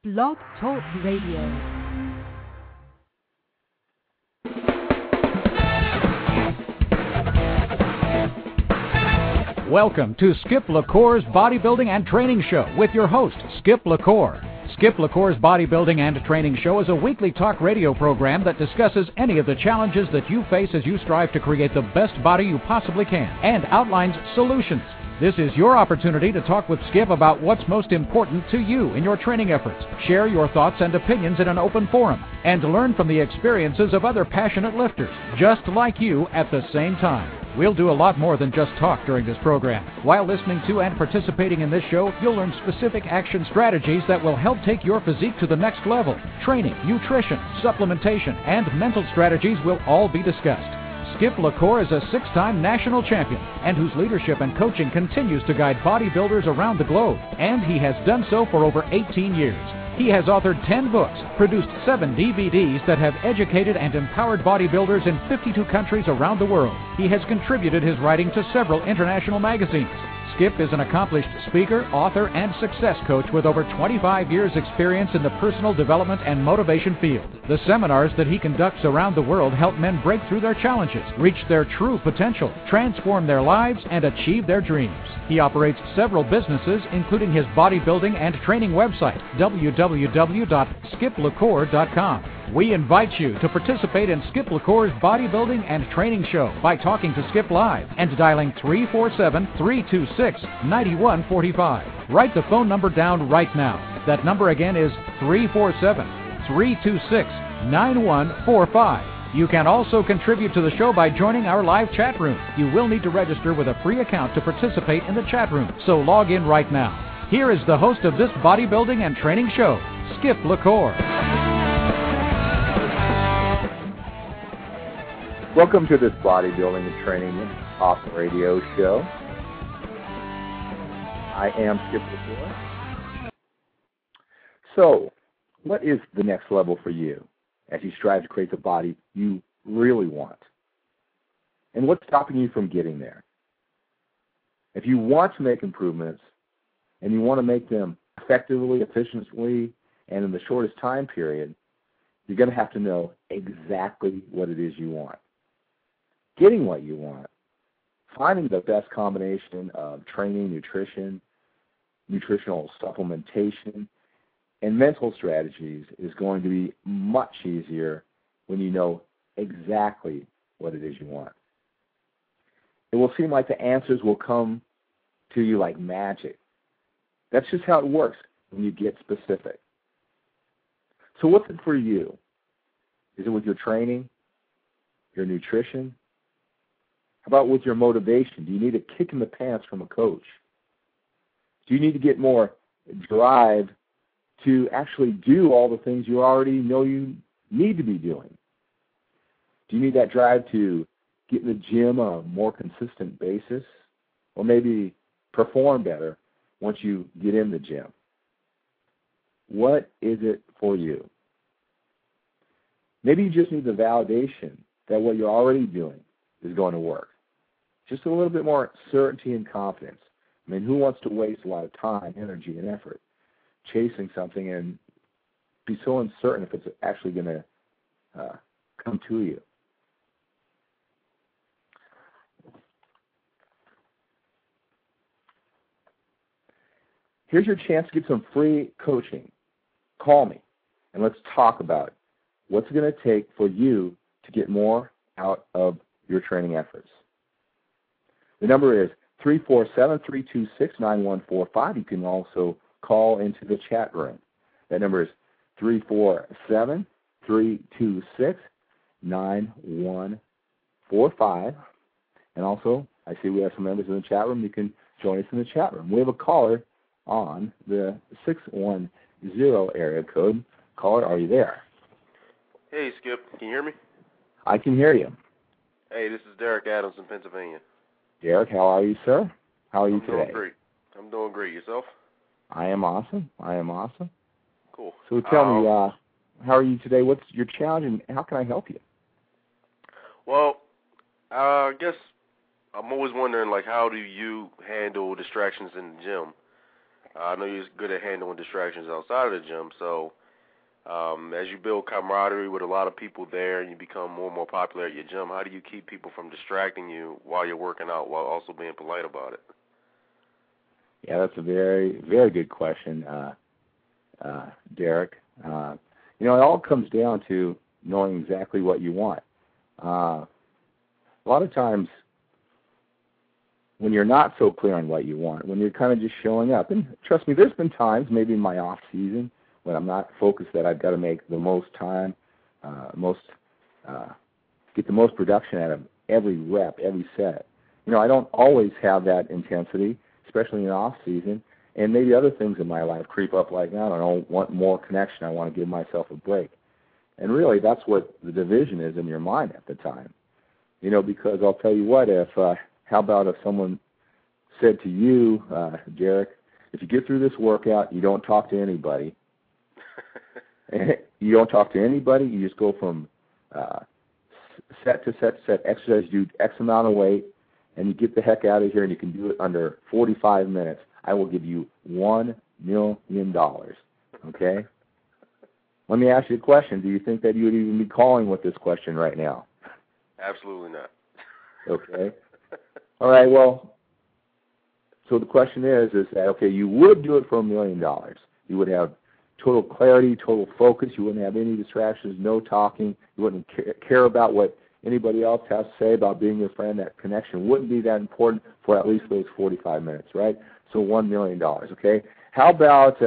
Blog Talk Radio. Welcome to Skip LaCour's Bodybuilding and Training Show with your host, Skip LaCour. Skip LaCour's Bodybuilding and Training Show is a weekly talk radio program that discusses any of the challenges that you face as you strive to create the best body you possibly can and outlines solutions. This is your opportunity to talk with Skip about what's most important to you in your training efforts. Share your thoughts and opinions in an open forum and learn from the experiences of other passionate lifters just like you at the same time. We'll do a lot more than just talk during this program. While listening to and participating in this show, you'll learn specific action strategies that will help take your physique to the next level. Training, nutrition, supplementation, and mental strategies will all be discussed. Skip LaCour is a 6-time national champion and whose leadership and coaching continues to guide bodybuilders around the globe, and he has done so for over 18 years. He has authored 10 books, produced 7 DVDs that have educated and empowered bodybuilders in 52 countries around the world. He has contributed his writing to several international magazines. Skip is an accomplished speaker, author, and success coach with over 25 years' experience in the personal development and motivation field. The seminars that he conducts around the world help men break through their challenges, reach their true potential, transform their lives, and achieve their dreams. He operates several businesses, including his bodybuilding and training website, www.skiplacour.com. We invite you to participate in Skip LaCour's Bodybuilding and Training Show by talking to Skip live and dialing 347-326-9145. Write the phone number down right now. That number again is 347-326-9145. You can also contribute to the show by joining our live chat room. You will need to register with a free account to participate in the chat room, so log in right now. Here is the host of this Bodybuilding and Training Show, Skip LaCour. Welcome to this Bodybuilding and Training Talk Radio Show. I am Skip LaCour. So, what is the next level for you as you strive to create the body you really want? And what's stopping you from getting there? If you want to make improvements and you want to make them effectively, efficiently, and in the shortest time period, you're going to have to know exactly what it is you want. Getting what you want, finding the best combination of training, nutrition, nutritional supplementation, and mental strategies is going to be much easier when you know exactly what it is you want. It will seem like the answers will come to you like magic. That's just how it works when you get specific. So what's it for you? Is it with your training, your nutrition? How about with your motivation? Do you need a kick in the pants from a coach? Do you need to get more drive to actually do all the things you already know you need to be doing? Do you need that drive to get in the gym on a more consistent basis? Or maybe perform better once you get in the gym? What is it for you? Maybe you just need the validation that what you're already doing is going to work. Just a little bit more certainty and confidence. I mean, who wants to waste a lot of time, energy, and effort chasing something and be so uncertain if it's actually going to come to you? Here's your chance to get some free coaching. Call me, and let's talk about what's it going to take for you to get more out of your training efforts. The number is 347-326-9145. You can also call into the chat room. That number is 347-326-9145. And also, I see we have some members in the chat room. You can join us in the chat room. We have a caller on the 610 area code. Caller, are you there? Hey, Skip. Can you hear me? I can hear you. Hey, this is Derek Adams in Pennsylvania. Derek, how are you, sir? How are you today? I'm doing great. Yourself? I am awesome. Cool. So tell me, how are you today? What's your challenge, and how can I help you? Well, I guess I'm always wondering, like, how do you handle distractions in the gym? I know you're good at handling distractions outside of the gym, so as you build camaraderie with a lot of people there and you become more and more popular at your gym, how do you keep people from distracting you while you're working out while also being polite about it? Yeah, that's a very, very good question, Derek. It all comes down to knowing exactly what you want. A lot of times when you're not so clear on what you want, when you're kind of just showing up, and trust me, there's been times, maybe in my off season, when I'm not focused that I've got to make the most time, get the most production out of every rep, every set. I don't always have that intensity, especially in off season, and maybe other things in my life creep up like that. I don't want more connection. I want to give myself a break. And really, that's what the division is in your mind at the time. Because I'll tell you what, how about if someone said to you, Derek, if you get through this workout, you don't talk to anybody. You don't talk to anybody. You just go from set to set to set, exercise, you do X amount of weight, and you get the heck out of here, and you can do it under 45 minutes. I will give you $1 million. Okay? Let me ask you a question. Do you think that you would even be calling with this question right now? Absolutely not. Okay. All right, well, so the question is that, okay, you would do it for $1 million. You would have total clarity, total focus. You wouldn't have any distractions, no talking. You wouldn't care about what anybody else has to say about being your friend. That connection wouldn't be that important for at least those 45 minutes, right? So $1 million, okay? How about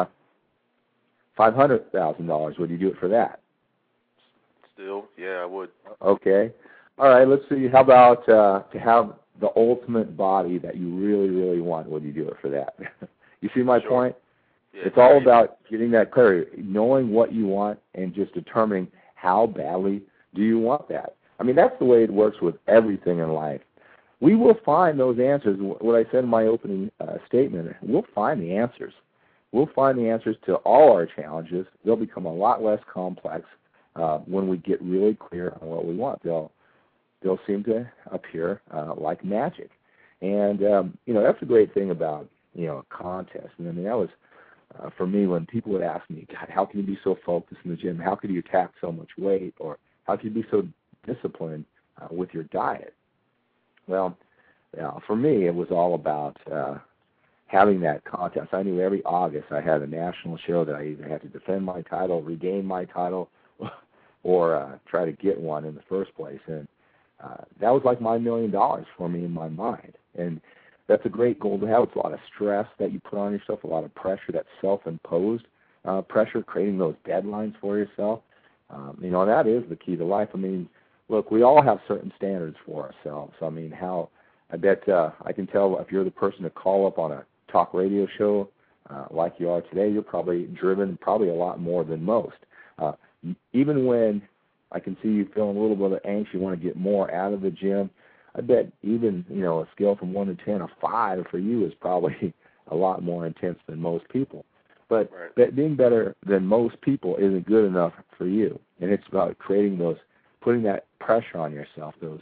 $500,000? Would you do it for that? Still, yeah, I would. Okay. All right, let's see. How about to have the ultimate body that you really, really want? Would you do it for that? You see my point? Yeah, it's all about getting that clarity, knowing what you want, and just determining how badly do you want that. I mean, that's the way it works with everything in life. We will find those answers. What I said in my opening statement, we'll find the answers. We'll find the answers to all our challenges. They'll become a lot less complex when we get really clear on what we want. They'll seem to appear like magic. And, that's a great thing about, a contest. And I mean, that was, for me, when people would ask me, God, how can you be so focused in the gym? How could you attack so much weight? Or how can you be so disciplined with your diet? Well, for me, it was all about having that contest. I knew every August I had a national show that I either had to defend my title, regain my title, or try to get one in the first place. And that was like my $1 million for me in my mind. And that's a great goal to have. It's a lot of stress that you put on yourself, a lot of pressure, that's self-imposed pressure, creating those deadlines for yourself. That is the key to life. I mean, look, we all have certain standards for ourselves. I mean, I bet I can tell if you're the person to call up on a talk radio show like you are today, you're probably driven probably a lot more than most. Even when I can see you feeling a little bit anxious, you want to get more out of the gym, I bet even, a scale from 1 to 10, a 5 for you is probably a lot more intense than most people. But being better than most people isn't good enough for you. And it's about putting that pressure on yourself, those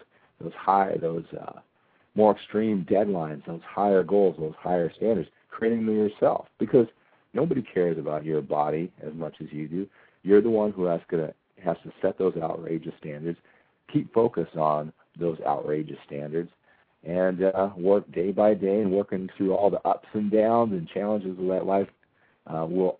more extreme deadlines, those higher goals, those higher standards, creating them yourself. Because nobody cares about your body as much as you do. You're the one who has to set those outrageous standards, keep focus on those outrageous standards, and work day by day, and working through all the ups and downs and challenges of that life will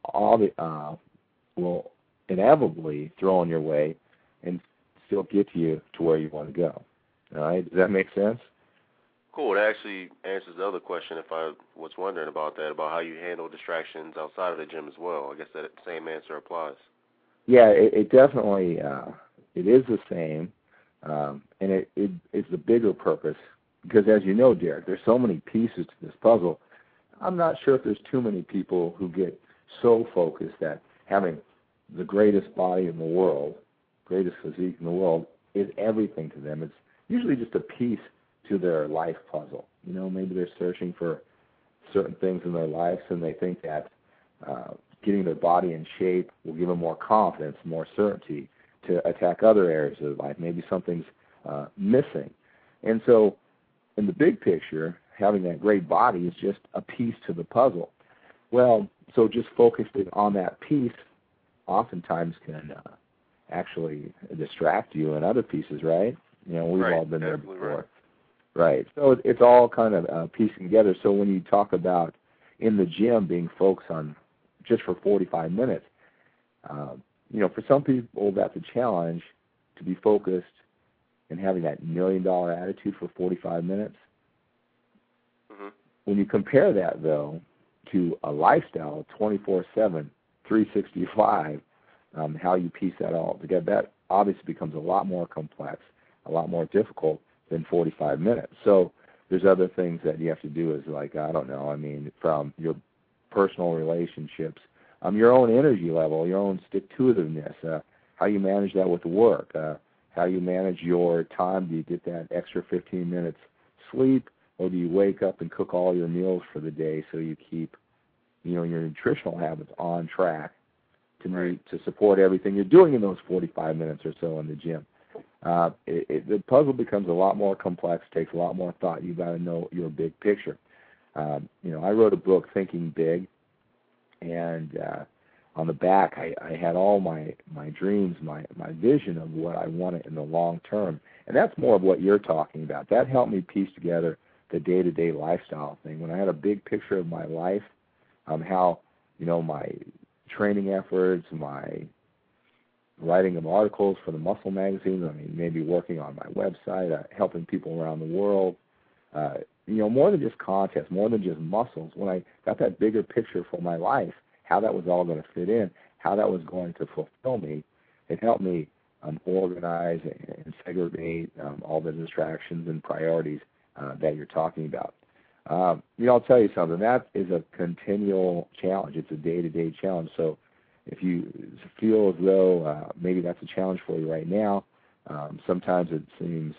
inevitably throw in your way and still get you to where you want to go. All right? Does that make sense? Cool. It actually answers the other question if I was wondering about that, about how you handle distractions outside of the gym as well. I guess that same answer applies. Yeah, it definitely it is the same, and it's the bigger purpose because, as you know, Derek, there's so many pieces to this puzzle. I'm not sure if there's too many people who get so focused that having the greatest body in the world, greatest physique in the world, is everything to them. It's usually just a piece to their life puzzle. Maybe they're searching for certain things in their lives, and they think that getting their body in shape will give them more confidence, more certainty to attack other areas of life. Maybe something's missing. And so in the big picture, having that great body is just a piece to the puzzle. Well, so just focusing on that piece oftentimes can actually distract you in other pieces, right? You know, we've all been there before. Right. So it's all kind of piecing together. So when you talk about in the gym being focused on just for 45 minutes, you know, for some people that's a challenge to be focused and having that $1 million attitude for 45 minutes. Mm-hmm. When you compare that, though, to a lifestyle, 24/7, 365, how you piece that all together, that obviously becomes a lot more complex, a lot more difficult than 45 minutes. So there's other things that you have to do is like, I don't know, I mean, from your personal relationships, your own energy level, your own stick-to-itiveness, how you manage that with work, how you manage your time. Do you get that extra 15 minutes sleep, or do you wake up and cook all your meals for the day so you keep, you know, your nutritional habits on track to meet, to support everything you're doing in those 45 minutes or so in the gym? The puzzle becomes a lot more complex, takes a lot more thought. You've got to know your big picture. You know, I wrote a book, Thinking Big, and on the back I had all my dreams, my vision of what I wanted in the long term. And that's more of what you're talking about. That helped me piece together the day-to-day lifestyle thing. When I had a big picture of my life, how, you know, my training efforts, my writing of articles for the muscle magazines, I mean, maybe working on my website, helping people around the world, you know, more than just contests, more than just muscles. When I got that bigger picture for my life, how that was all going to fit in, how that was going to fulfill me, it helped me organize and segregate all the distractions and priorities that you're talking about. You know, I'll tell you something. That is a continual challenge. It's a day-to-day challenge. So if you feel as though maybe that's a challenge for you right now, sometimes it seems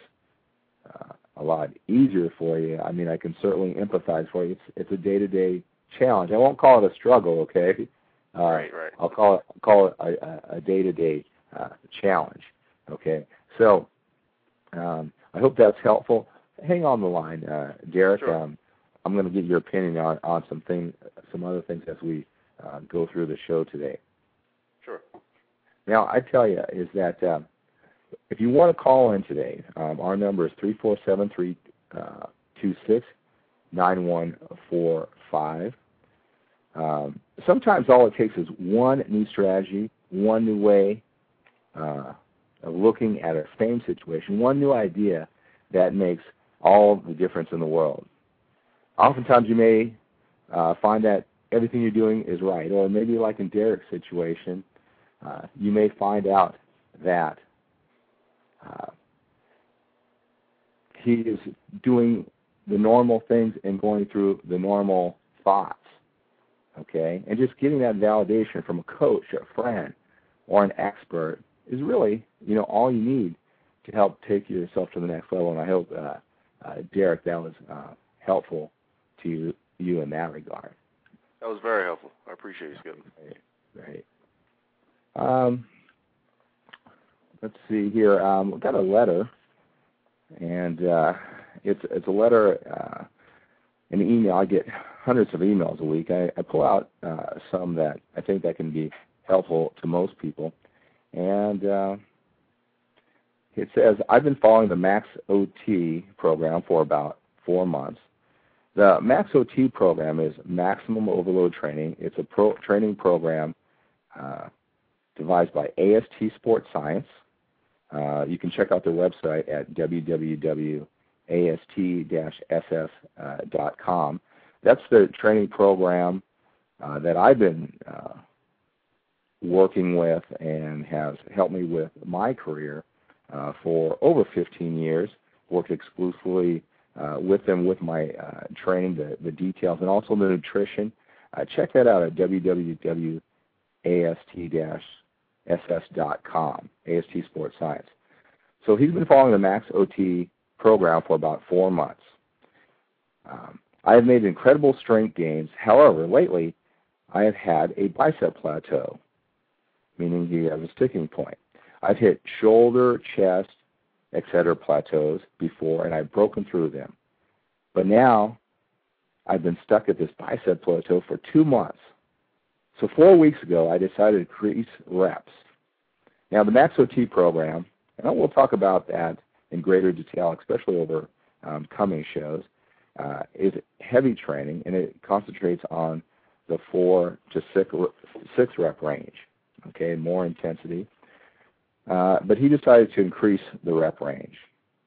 a lot easier for you. I mean, I can certainly empathize for you. It's a day-to-day challenge. I won't call it a struggle, okay? Right. I'll call it a day-to-day challenge, okay? So I hope that's helpful. Hang on the line, Derek. Sure. I'm going to get your opinion on some other things as we go through the show today. Sure. Now, I tell you is that if you want to call in today, our number is 347-326-9145. Sometimes all it takes is one new strategy, one new way of looking at a same situation, one new idea that makes all the difference in the world. Oftentimes you may find that everything you're doing is right, or maybe like in Derek's situation, you may find out that he is doing the normal things and going through the normal thoughts, okay? And just getting that validation from a coach, a friend, or an expert is really, you know, all you need to help take yourself to the next level. And I hope, Derek, that was helpful to you in that regard. That was very helpful. I appreciate you, Skip. Right. Let's see here. We've got a letter, and it's a letter, an email. I get hundreds of emails a week. I pull out some that I think that can be helpful to most people. And it says, I've been following the Max OT program for about 4 months. The Max OT program is Maximum Overload Training. It's a training program devised by AST Sports Science. You can check out their website at www.ast-ss.com. That's the training program that I've been working with and has helped me with my career for over 15 years. Worked exclusively with them with my training, the details, and also the nutrition. Check that out at www.ast-ss.com, AST Sports Science. So he's been following the Max OT program for about 4 months. I have made incredible strength gains. However, lately I have had a bicep plateau, meaning he has a sticking point. I've hit shoulder, chest, etc. plateaus before, and I've broken through them. But now I've been stuck at this bicep plateau for 2 months. So 4 weeks ago, I decided to increase reps. Now, the Max OT program, and we'll talk about that in greater detail, especially over coming shows, is heavy training, and it concentrates on the 4 to 6 rep range, okay, more intensity. But he decided to increase the rep range.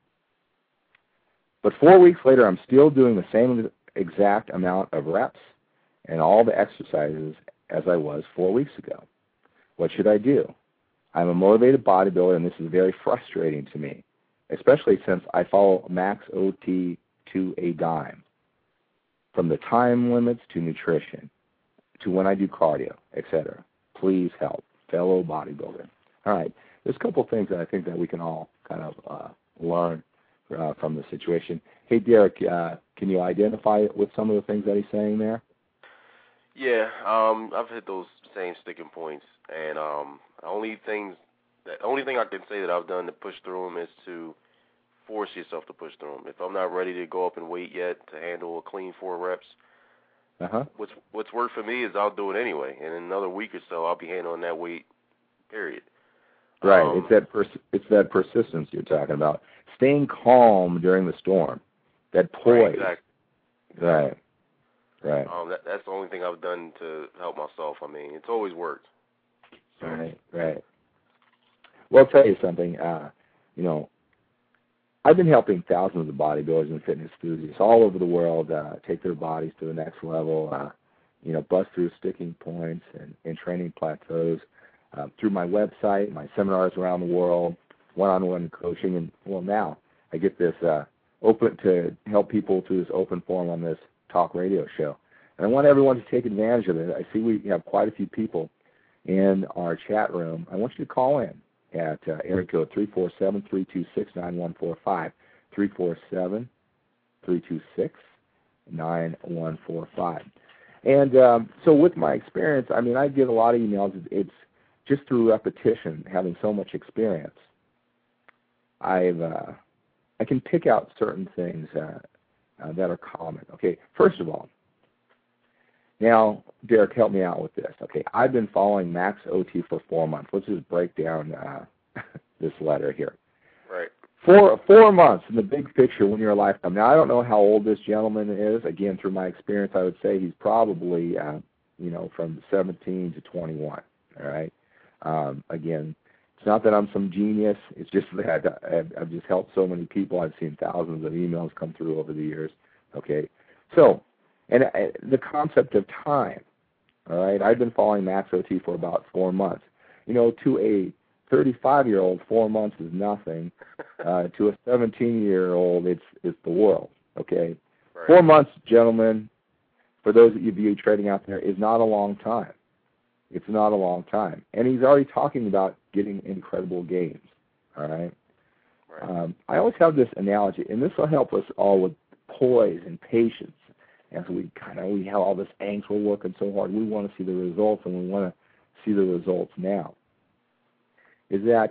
But 4 weeks later, I'm still doing the same exact amount of reps and all the exercises as I was 4 weeks ago. What should I do? I'm a motivated bodybuilder, and this is very frustrating to me, especially since I follow Max OT to a dime, from the time limits to nutrition to when I do cardio, etc. Please help, fellow bodybuilder. All right, there's a couple of things that I think that we can all kind of learn from the situation. Hey, Derek, can you identify with some of the things that he's saying there? Yeah, I've hit those same sticking points, and the only thing I can say that I've done to push through them is to force yourself to push through them. If I'm not ready to go up in weight yet to handle a clean 4 reps, what's worked for me is I'll do it anyway, and in another week or so I'll be handling that weight. Period. Right. It's that persistence you're talking about. Staying calm during the storm. That poise. Right, exactly. Right. That's the only thing I've done to help myself. I mean, it's always worked. So. Right. Well, I'll tell you something. I've been helping thousands of bodybuilders and fitness enthusiasts all over the world take their bodies to the next level, bust through sticking points and training plateaus through my website, my seminars around the world, one-on-one coaching, and, well, now I get this open to help people through this open forum on this talk radio show. And I want everyone to take advantage of it. I see we have quite a few people in our chat room. I want you to call in at area code 347-326-9145, 347-326-9145. And so with my experience, I mean, I get a lot of emails. It's just through repetition, having so much experience. I can pick out certain things that are common. Okay, first of all, now, Derek, help me out with this. Okay, I've been following Max OT for 4 months. Let's just break down this letter here. Right. 4 months in the big picture when you're a lifetime. Now, I don't know how old this gentleman is. Again, through my experience, I would say he's probably, from 17 to 21. All right. Again, it's not that I'm some genius. It's just that I've just helped so many people. I've seen thousands of emails come through over the years. Okay. So, and the concept of time, all right, I've been following Max OT for about 4 months. To a 35-year-old, 4 months is nothing. To a 17-year-old, it's the world, okay? Right. 4 months, gentlemen, for those of you trading out there, is not a long time. It's not a long time. And he's already talking about getting incredible gains, all right? Right. I always have this analogy, and this will help us all with poise and patience. As we have all this angst, we're working so hard, we want to see the results, and we want to see the results now. Is that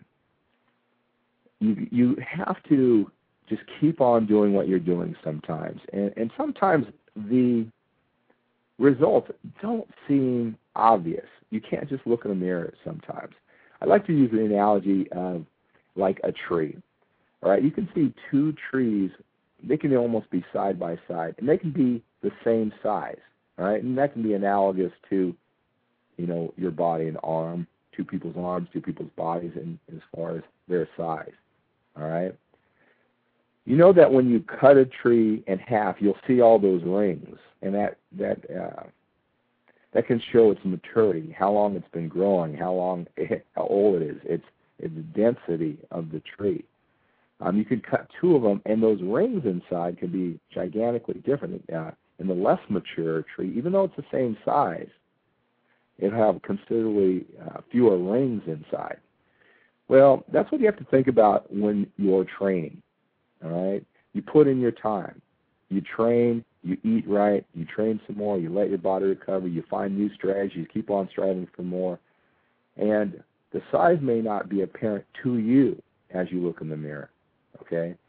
you have to just keep on doing what you're doing sometimes. And sometimes the results don't seem obvious. You can't just look in the mirror sometimes. I like to use the analogy of like a tree. All right, you can see 2 trees. They can almost be side by side, and they can be the same size, all right? And that can be analogous to, your body and arm, 2 people's arms, 2 people's bodies, and as far as their size, all right? You know that when you cut a tree in half, you'll see all those rings, and that can show its maturity, how long it's been growing, how old it is. It's the density of the tree. You can cut 2 of them, and those rings inside can be gigantically different. In the less mature tree, even though it's the same size, it'll have considerably fewer rings inside. Well, that's what you have to think about when you're training, all right? You put in your time. You train, you eat right, you train some more, you let your body recover, you find new strategies, keep on striving for more. And the size may not be apparent to you as you look in the mirror. Okay,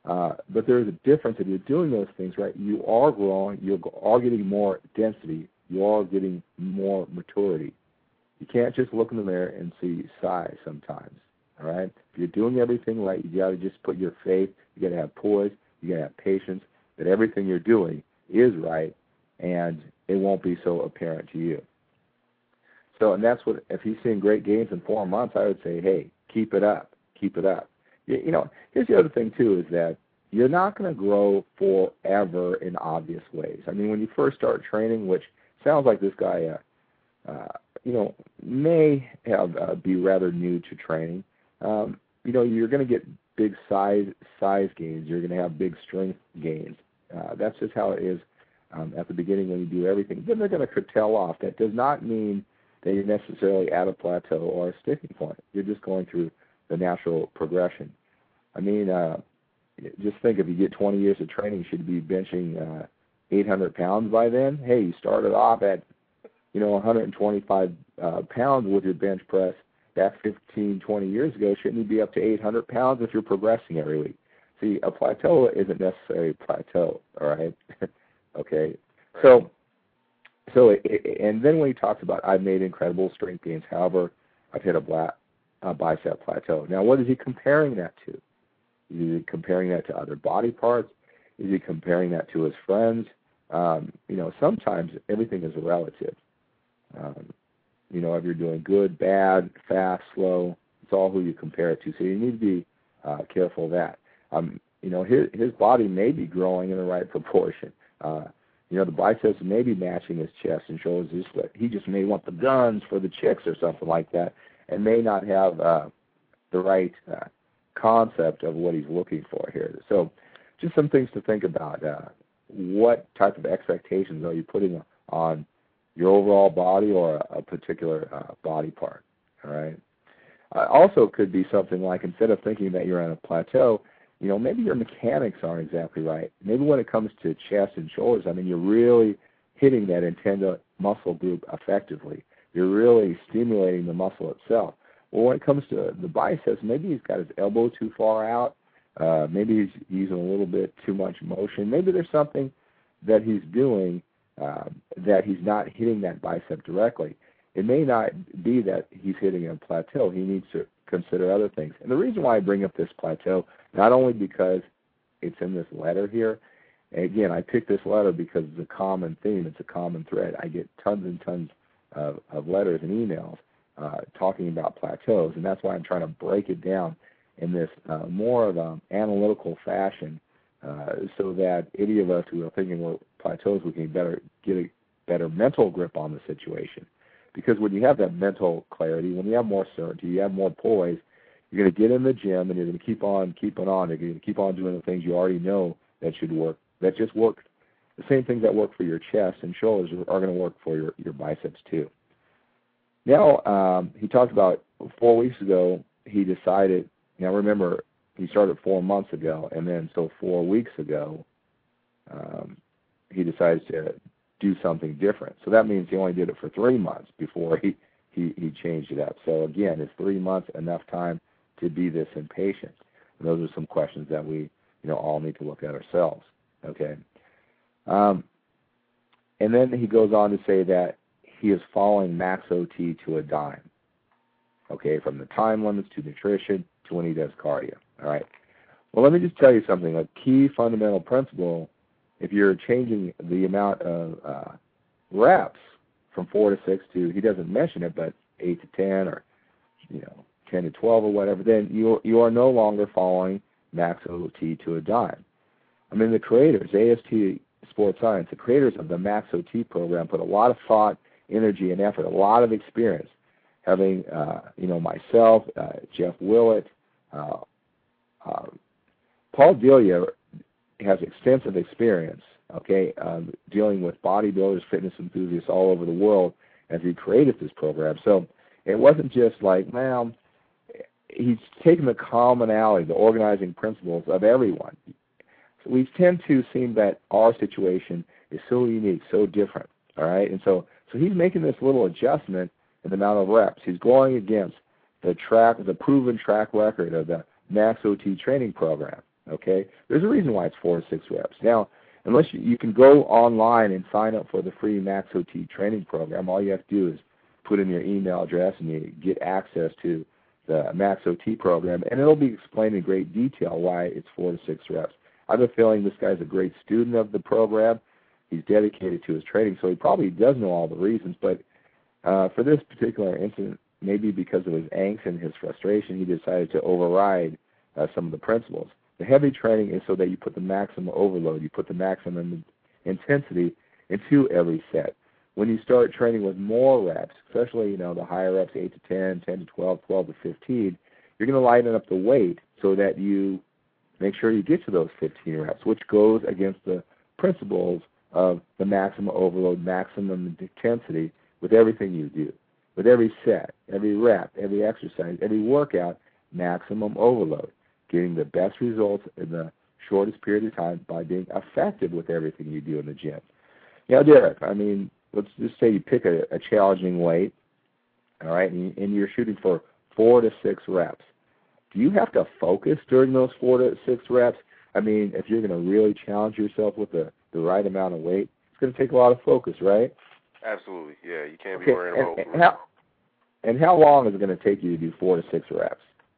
But there's a difference. If you're doing those things right, you are growing, you are getting more density, you are getting more maturity. You can't just look in the mirror and see size sometimes, all right? If you're doing everything right, you got to just put your faith, you got to have poise, you got to have patience, that everything you're doing is right, and it won't be so apparent to you. So, and that's what, if he's seeing great gains in 4 months, I would say, hey, keep it up, keep it up. You know, here's the other thing, too, is that you're not going to grow forever in obvious ways. I mean, when you first start training, which sounds like this guy, you know, may have be rather new to training, you know, you're going to get big size gains. You're going to have big strength gains. That's just how it is at the beginning when you do everything. Then they're going to curtail off. That does not mean that you're necessarily at a plateau or a sticking point. You're just going through the natural progression. I mean, just think, if you get 20 years of training, you should be benching 800 pounds by then. Hey, you started off at, you know, 125 pounds with your bench press back 15, 20 years ago. Shouldn't you be up to 800 pounds if you're progressing every week? See, a plateau isn't necessarily a plateau, all right? Okay. Right. So, and then when he talks about, I've made incredible strength gains, however, I've hit a bicep plateau. Now, what is he comparing that to? Is he comparing that to other body parts? Is he comparing that to his friends? You know, sometimes everything is relative. You know, if you're doing good, bad, fast, slow, it's all who you compare it to. So you need to be careful of that. You know, his body may be growing in the right proportion. You know, the biceps may be matching his chest and shoulders. He just may want the guns for the chicks or something like that, and may not have the right concept of what he's looking for here. So just some things to think about. What type of expectations are you putting on your overall body or a particular body part, all right? Also could be something like, instead of thinking that you're on a plateau, you know, maybe your mechanics aren't exactly right. Maybe when it comes to chest and shoulders, I mean, you're really hitting that intended muscle group effectively. You're really stimulating the muscle itself. Well, when it comes to the biceps, maybe he's got his elbow too far out. Maybe he's using a little bit too much motion. Maybe there's something that he's doing that he's not hitting that bicep directly. It may not be that he's hitting a plateau. He needs to consider other things. And the reason why I bring up this plateau, not only because it's in this letter here, and again, I picked this letter because it's a common theme. It's a common thread. I get tons and tons of letters and emails talking about plateaus, and that's why I'm trying to break it down in this more of an analytical fashion, so that any of us who are thinking we're plateaus, we can get a better mental grip on the situation. Because when you have that mental clarity, when you have more certainty, you have more poise, you're going to get in the gym and you're going to keep on keeping on. You're going to keep on doing the things you already know that should work, that just work. The same things that work for your chest and shoulders are going to work for your biceps too. Now, he talked about 4 weeks ago, he decided, now remember, he started 4 months ago, and then so 4 weeks ago, he decided to do something different. So that means he only did it for 3 months before he changed it up. So again, is 3 months enough time to be this impatient? And those are some questions that we, you know, all need to look at ourselves. Okay. And then he goes on to say that he is following max OT to a dime. Okay, from the time limits to nutrition to when he does cardio. All right. Well, let me just tell you something. A key fundamental principle, if you're changing the amount of reps from 4 to 6 to, he doesn't mention it, but 8 to 10 or, you know, 10 to 12 or whatever, then you are no longer following max OT to a dime. I mean, the creators, AST Sports Science, the creators of the Max OT program put a lot of thought, energy, and effort, a lot of experience. Having, you know, myself, Jeff Willett, Paul Delia has extensive experience, okay, dealing with bodybuilders, fitness enthusiasts all over the world as he created this program. So it wasn't just like, well, he's taken the commonality, the organizing principles of everyone. So we tend to seem that our situation is so unique, so different, all right? And so he's making this little adjustment in the amount of reps. He's going against the proven track record of the Max OT training program, okay? There's a reason why it's 4 to 6 reps. Now, unless you can go online and sign up for the free Max OT training program, all you have to do is put in your email address and you get access to the Max OT program, and it'll be explained in great detail why it's 4 to 6 reps. I have a feeling this guy's a great student of the program. He's dedicated to his training, so he probably does know all the reasons, but for this particular incident, maybe because of his angst and his frustration, he decided to override some of the principles. The heavy training is so that you put the maximum overload, you put the maximum intensity into every set. When you start training with more reps, especially the higher reps, 8 to 10, 10 to 12, 12 to 15, you're going to lighten up the weight so that you make sure you get to those 15 reps, which goes against the principles of the maximum overload, maximum intensity with everything you do. With every set, every rep, every exercise, every workout, maximum overload, getting the best results in the shortest period of time by being effective with everything you do in the gym. Now, Derek, let's just say you pick a challenging weight, all right, and you're shooting for 4 to 6 reps. Do you have to focus during those 4 to 6 reps? If you're going to really challenge yourself with the right amount of weight, it's going to take a lot of focus, right? Absolutely, yeah. You can't be worrying about. And how long is it going to take you to do 4 to 6 reps?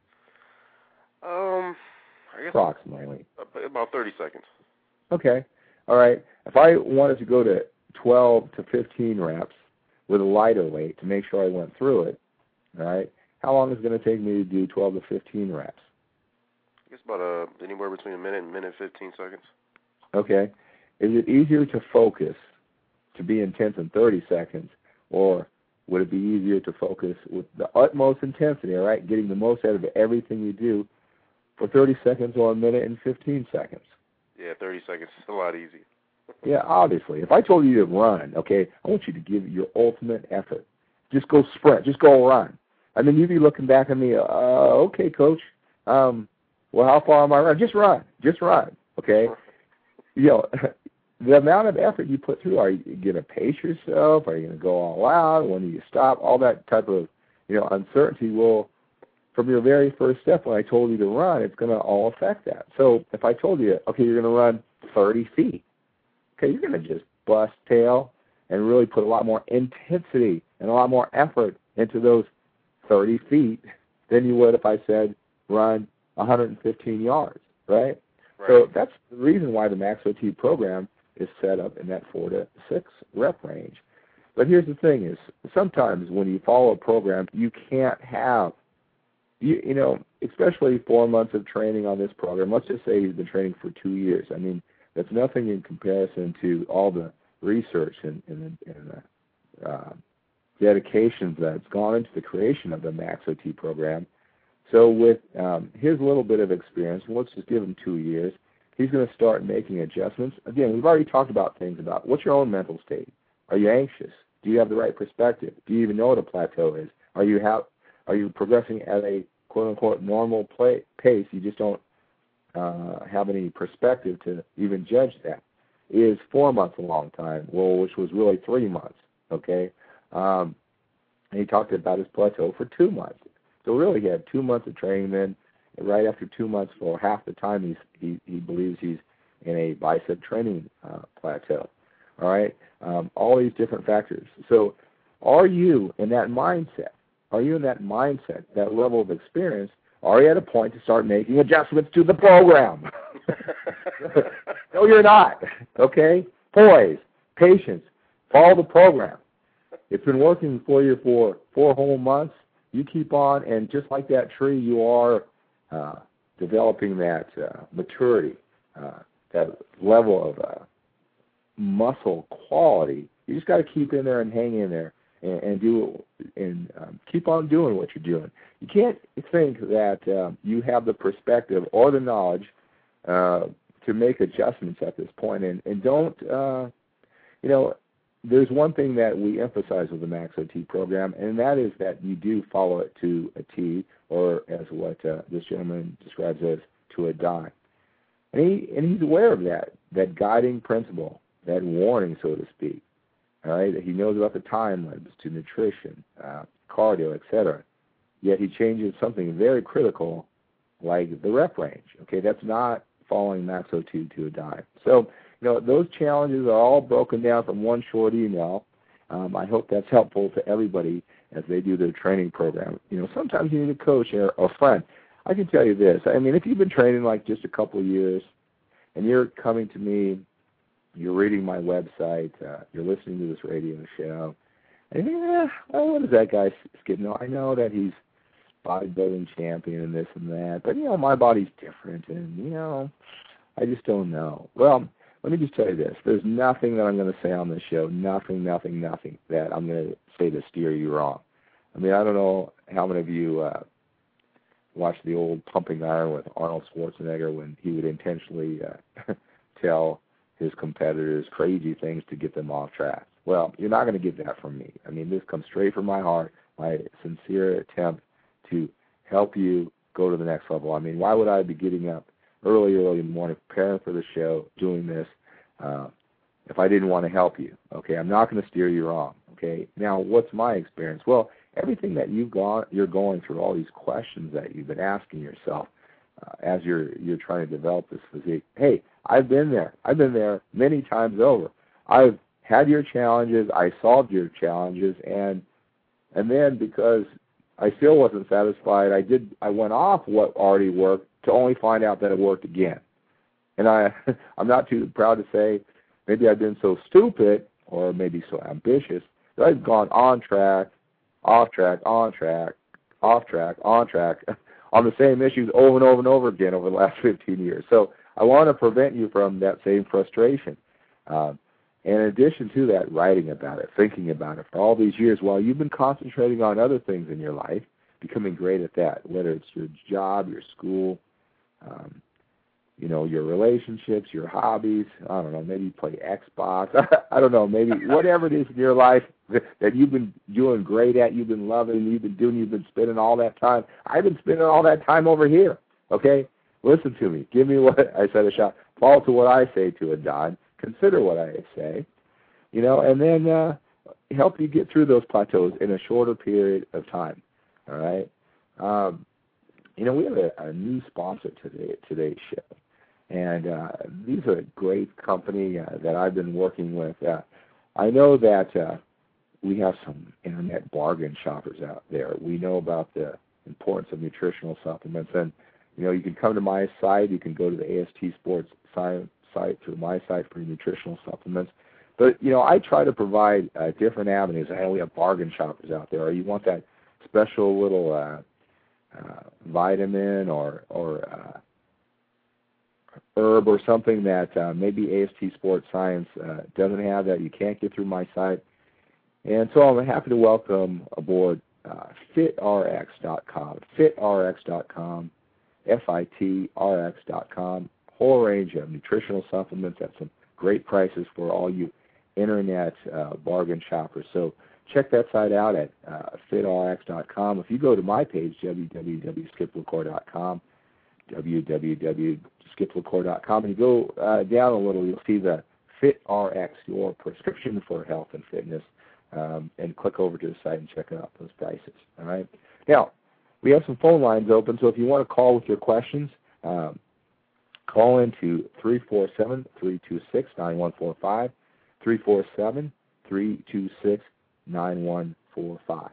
I guess approximately about 30 seconds. Okay, all right. If I wanted to go to 12 to 15 reps with a lighter weight to make sure I went through it, all right, how long is it going to take me to do 12 to 15 reps? I guess about anywhere between a minute and 15 seconds. Okay. Is it easier to focus to be intense in 30 seconds, or would it be easier to focus with the utmost intensity, all right, getting the most out of everything you do for 30 seconds or a minute and 15 seconds? Yeah, 30 seconds is a lot easier. Yeah, obviously. If I told you to run, okay, I want you to give your ultimate effort. Just go sprint. Just go run. You'd be looking back at me, okay, coach, well, how far am I running? Just run. Just run, okay? The amount of effort you put through, are you going to pace yourself? Are you going to go all out? When do you stop? All that type of, uncertainty will, from your very first step when I told you to run, it's going to all affect that. So if I told you, okay, you're going to run 30 feet, okay, you're going to just bust tail and really put a lot more intensity and a lot more effort into those 30 feet than you would if I said run 115 yards, right? So that's the reason why the Max OT program is set up in that 4 to 6 rep range. But here's the thing is, sometimes when you follow a program, you can't have, especially 4 months of training on this program. Let's just say you've been training for 2 years. That's nothing in comparison to all the research and the dedications that's gone into the creation of the Max OT program. So with his little bit of experience, let's just give him 2 years, he's going to start making adjustments. Again, we've already talked about things about what's your own mental state. Are you anxious? Do you have the right perspective? Do you even know what a plateau is? Are you progressing at a quote-unquote normal pace? You just don't have any perspective to even judge that. Is 4 months a long time? Well, which was really 3 months, okay? And he talked about his plateau for 2 months. So really he had 2 months of training, then right after 2 months, for half the time he believes he's in a bicep training plateau, all right? All these different factors. So are you in that mindset? Are you in that mindset, that level of experience? Are you at a point to start making adjustments to the program? No, you're not, okay? Poise, patience, follow the program. It's been working for you for 4 whole months. You keep on, and just like that tree, you are developing that maturity, that level of muscle quality. You just got to keep in there and hang in there and do and keep on doing what you're doing. You can't think that you have the perspective or the knowledge to make adjustments at this point, and don't there's one thing that we emphasize with the Max OT program, and that is that you do follow it to a T, or as what this gentleman describes as to a dime. And he's aware of that guiding principle, that warning, so to speak. All right, he knows about the time limits to nutrition, cardio, etc. Yet he changes something very critical, like the rep range. Okay, that's not following Max02 to a dime. So, those challenges are all broken down from one short email. I hope that's helpful to everybody as they do their training program. Sometimes you need a coach or a friend. I can tell you this. I mean, if you've been training like just a couple of years and you're coming to me, you're reading my website, you're listening to this radio show, and you think, what is that guy Skip? No, I know that he's bodybuilding champion and this and that, but, my body's different, and, I just don't know. Well, let me just tell you this. There's nothing that I'm going to say on this show, nothing that I'm going to say to steer you wrong. I mean, I don't know how many of you watched the old Pumping Iron with Arnold Schwarzenegger when he would intentionally tell his competitors crazy things to get them off track. Well, you're not going to get that from me. I mean, this comes straight from my heart, my sincere attempt to help you go to the next level. I mean, why would I be getting up early in the morning, preparing for the show, doing this, if I didn't want to help you? Okay, I'm not going to steer you wrong. Okay, now what's my experience? Well, everything that you're going through, all these questions that you've been asking yourself as you're trying to develop this physique. Hey, I've been there. I've been there many times over. I've had your challenges. I solved your challenges, and then because I still wasn't satisfied, I went off what already worked to only find out that it worked again. And I'm not too proud to say maybe I've been so stupid or maybe so ambitious that I've gone on track, off track, on track, off track, on track on the same issues over and over and over again over the last 15 years. So I want to prevent you from that same frustration. And in addition to that, writing about it, thinking about it for all these years while you've been concentrating on other things in your life, becoming great at that, whether it's your job, your school, your relationships, your hobbies. I don't know, maybe you play Xbox. I don't know, maybe whatever it is in your life that you've been doing great at, you've been loving, you've been spending all that time. I've been spending all that time over here, okay? Listen to me. Give me what I said a shot. Follow to what I say to a dime. Consider what I say, and then help you get through those plateaus in a shorter period of time, all right? We have a new sponsor today's show. And these are a great company that I've been working with. I know that we have some internet bargain shoppers out there. We know about the importance of nutritional supplements. And, you can come to my site. You can go to the AST Sports site through my site for nutritional supplements. But, I try to provide different avenues. I know we have bargain shoppers out there. Or you want that special little vitamin or herb or something that maybe AST Sports Science doesn't have that you can't get through my site. And so I'm happy to welcome aboard FitRx.com, FitRx.com, FITRX.com, whole range of nutritional supplements at some great prices for all you internet bargain shoppers. So check that site out at FitRx.com. If you go to my page, www.skiplacour.com, www.skiplacour.com, and you go down a little, you'll see the FitRx, your prescription for health and fitness, and click over to the site and check out those prices. All right. Now, we have some phone lines open, so if you want to call with your questions, call into 347-326-9145, 347-326-9145.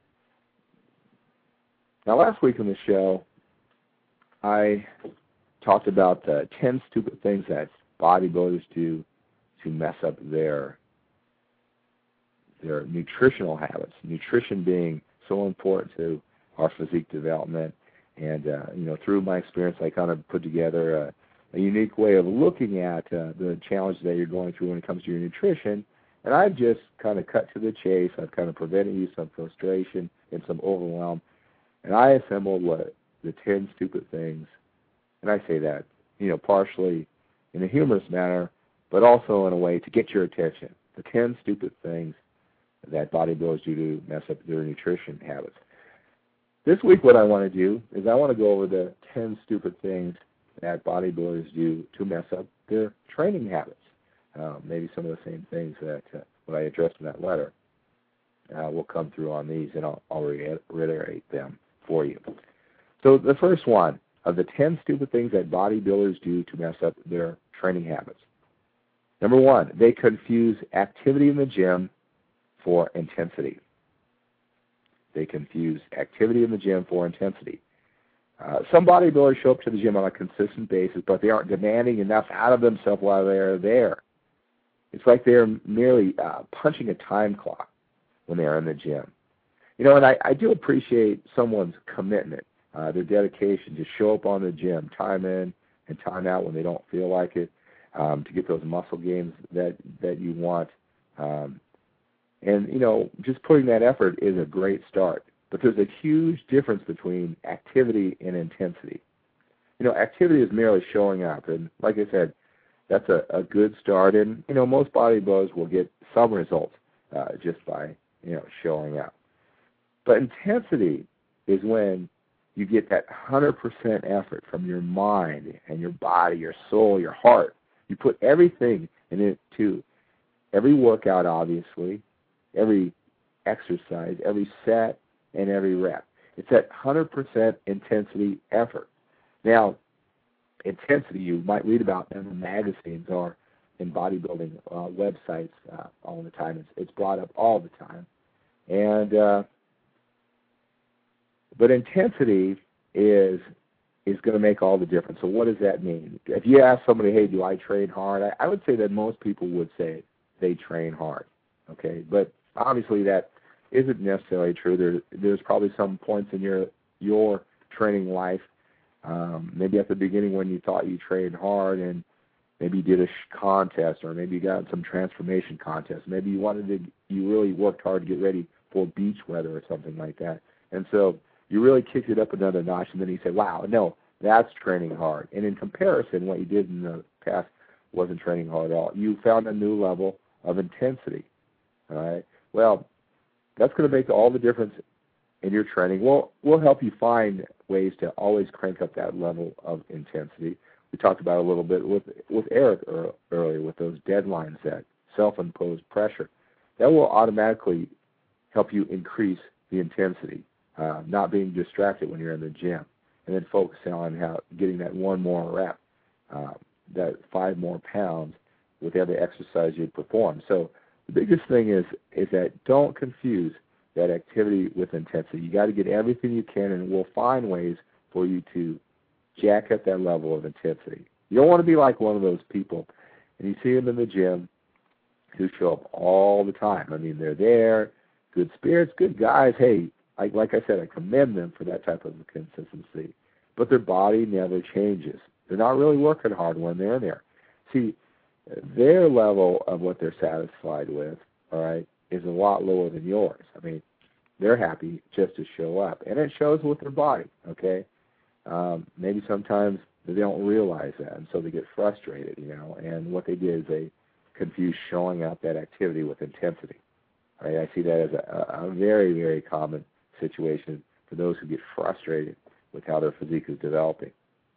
Now, last week on the show, I talked about 10 stupid things that bodybuilders do to mess up their nutritional habits. Nutrition being so important to our physique development, and through my experience, I kind of put together a unique way of looking at the challenges that you're going through when it comes to your nutrition. And I've just kind of cut to the chase. I've kind of prevented you some frustration and some overwhelm. And I assembled the 10 stupid things, and I say that, partially in a humorous manner, but also in a way to get your attention. The 10 stupid things that bodybuilders do to mess up their nutrition habits. This week what I want to do is I want to go over the 10 stupid things that bodybuilders do to mess up their training habits. Maybe some of the same things that what I addressed in that letter will come through on these, and I'll reiterate them for you. So the first one, of the 10 stupid things that bodybuilders do to mess up their training habits. Number 1, they confuse activity in the gym for intensity. They confuse activity in the gym for intensity. Some bodybuilders show up to the gym on a consistent basis, but they aren't demanding enough out of themselves while they're there. It's like they're merely punching a time clock when they're in the gym. You know, and I do appreciate someone's commitment, their dedication to show up on the gym, time in and time out when they don't feel like it, to get those muscle gains that you want. And, you know, just putting that effort is a great start. But there's a huge difference between activity and intensity. You know, activity is merely showing up. And like I said, that's a good start. And, you know, most bodybuilders will get some results just by, you know, showing up. But intensity is when you get that 100% effort from your mind and your body, your soul, your heart. You put everything in it too. Every workout, obviously, every exercise, every set, and every rep. It's that 100% intensity effort. Now, intensity you might read about in the magazines or in bodybuilding websites all the time. It's brought up all the time. And but intensity is going to make all the difference. So what does that mean? If you ask somebody, hey, do I train hard? I would say that most people would say they train hard. Okay, but obviously that isn't necessarily true. There's probably some points in your training life, maybe at the beginning when you thought you trained hard and maybe you did a contest or maybe you got some transformation contest. Maybe you really worked hard to get ready for beach weather or something like that. And so you really kicked it up another notch, and then you say, wow, no, that's training hard. And in comparison, what you did in the past wasn't training hard at all. You found a new level of intensity. All right? Well, that's going to make all the difference in your training. We'll help you find ways to always crank up that level of intensity. We talked about it a little bit with Eric earlier with those deadlines, that self-imposed pressure. That will automatically help you increase the intensity, not being distracted when you're in the gym, and then focusing on getting that one more rep, that 5 more pounds with every exercise you perform. So the biggest thing is that don't confuse that activity with intensity. You got to get everything you can, and we'll find ways for you to jack up that level of intensity. You don't want to be like one of those people, and you see them in the gym who show up all the time. I mean, they're there, good spirits, good guys. Hey, like I said, I commend them for that type of consistency. But their body never changes. They're not really working hard when they're in there. See, their level of what they're satisfied with, all right, is a lot lower than yours. I mean, they're happy just to show up. And it shows with their body, okay? Maybe sometimes they don't realize that, and so they get frustrated, you know. And what they did is they confuse showing up that activity with intensity. Right? I see that as a very, very common situation for those who get frustrated with how their physique is developing.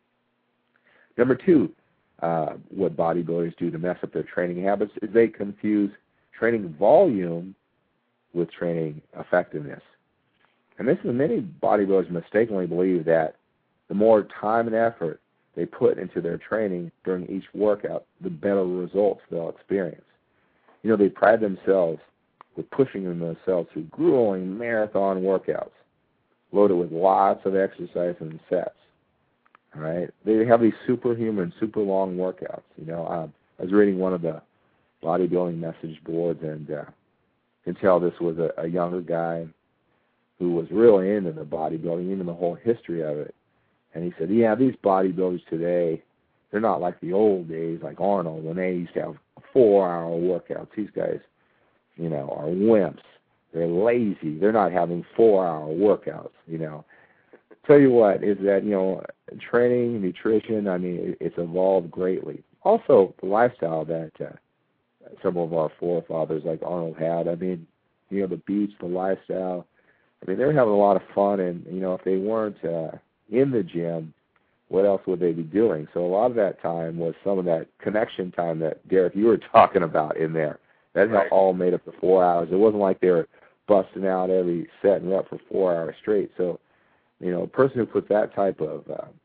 Number 2, what bodybuilders do to mess up their training habits is they confuse training volume with training effectiveness. And this is, many bodybuilders mistakenly believe that the more time and effort they put into their training during each workout, the better results they'll experience. You know, they pride themselves with pushing themselves through grueling marathon workouts, loaded with lots of exercise and sets. All right, they have these superhuman, super long workouts. You know, I was reading one of the bodybuilding message boards, and you can tell this was a younger guy who was really into the bodybuilding, even the whole history of it. And he said, yeah, these bodybuilders today, they're not like the old days, like Arnold, when they used to have 4-hour workouts. These guys, you know, are wimps. They're lazy. They're not having 4-hour workouts, you know. Tell you what, is that, you know, training, nutrition, I mean, it's evolved greatly. Also, the lifestyle that some of our forefathers like Arnold had, I mean, you know, the beach, the lifestyle, I mean, they were having a lot of fun, and, you know, if they weren't in the gym, what else would they be doing? So a lot of that time was some of that connection time that, Derek, you were talking about in there. That right. All made up the 4 hours. It wasn't like they were busting out every set and rep for 4 hours straight. So, you know, a person who puts that type of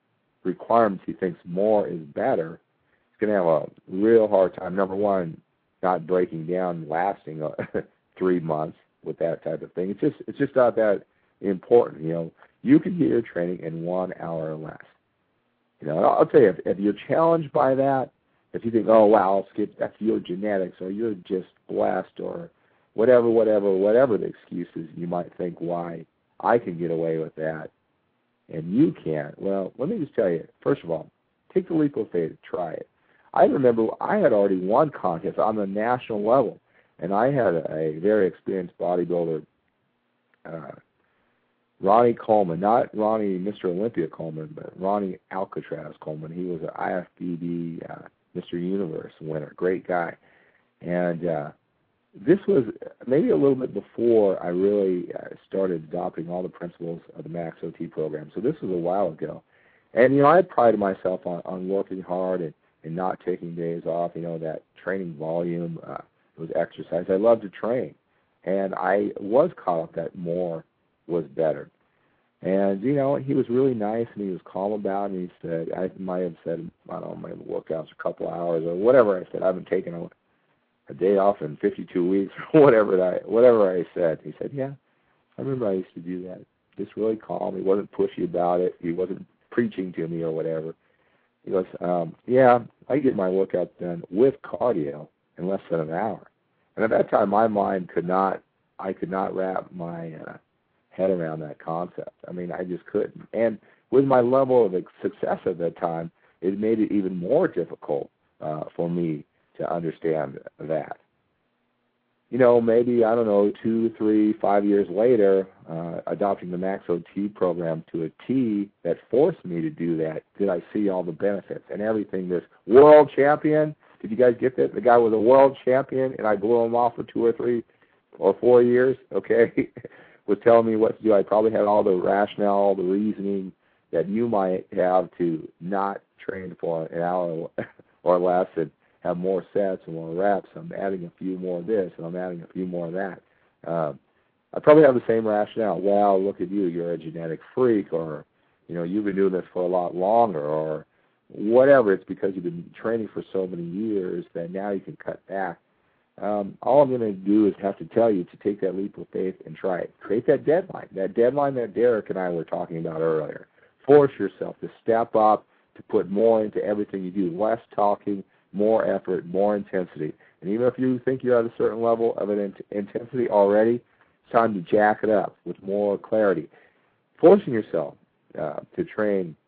requirements he thinks more is better, he's going to have a real hard time, number one, not breaking down, lasting 3 months with that type of thing. It's just not that important. You can get your training in 1 hour or less. I'll tell you, if you're challenged by that, if you think, oh, wow, Skip, that's your genetics, or you're just blessed, or whatever the excuses you might think why I can get away with that and you can't. Well, let me just tell you, first of all, take the leap of faith, try it. I remember I had already won contests on the national level, and I had a very experienced bodybuilder, Ronnie Coleman, not Ronnie Mr. Olympia Coleman, but Ronnie Alcatraz Coleman. He was an IFBB Mr. Universe winner, great guy. And this was maybe a little bit before I really started adopting all the principles of the Max OT program. So this was a while ago. And, I prided myself on working hard and not taking days off, that training volume, was exercise. I love to train. And I was caught up that more was better. And, he was really nice and he was calm about it. And he said, I might have said, I don't know, my workouts a couple hours or whatever I said. I haven't taken a day off in 52 weeks or whatever I said. He said, yeah, I remember I used to do that. Just really calm. He wasn't pushy about it. He wasn't preaching to me or whatever. He goes, yeah, I get my workout done with cardio in less than an hour. And at that time, my mind could not wrap my head around that concept. I mean, I just couldn't. And with my level of success at that time, it made it even more difficult for me to understand that. Maybe, 2, 3, 5 years later, adopting the Max OT program to a T that forced me to do that, did I see all the benefits and everything. This world champion, did you guys get that? The guy was a world champion, and I blew him off for 2 or 3 or 4 years, okay, was telling me what to do. I probably had all the rationale, the reasoning that you might have to not train for an hour or less and have more sets and more reps. I'm adding a few more of this, and I'm adding a few more of that. I probably have the same rationale. Well, look at you. You're a genetic freak, or, you've been doing this for a lot longer, or whatever. It's because you've been training for so many years that now you can cut back. All I'm going to do is have to tell you to take that leap of faith and try it. Create that deadline that Derek and I were talking about earlier. Force yourself to step up, to put more into everything you do, less talking, more effort, more intensity. And even if you think you're at a certain level of an intensity already, it's time to jack it up with more clarity. Forcing yourself to train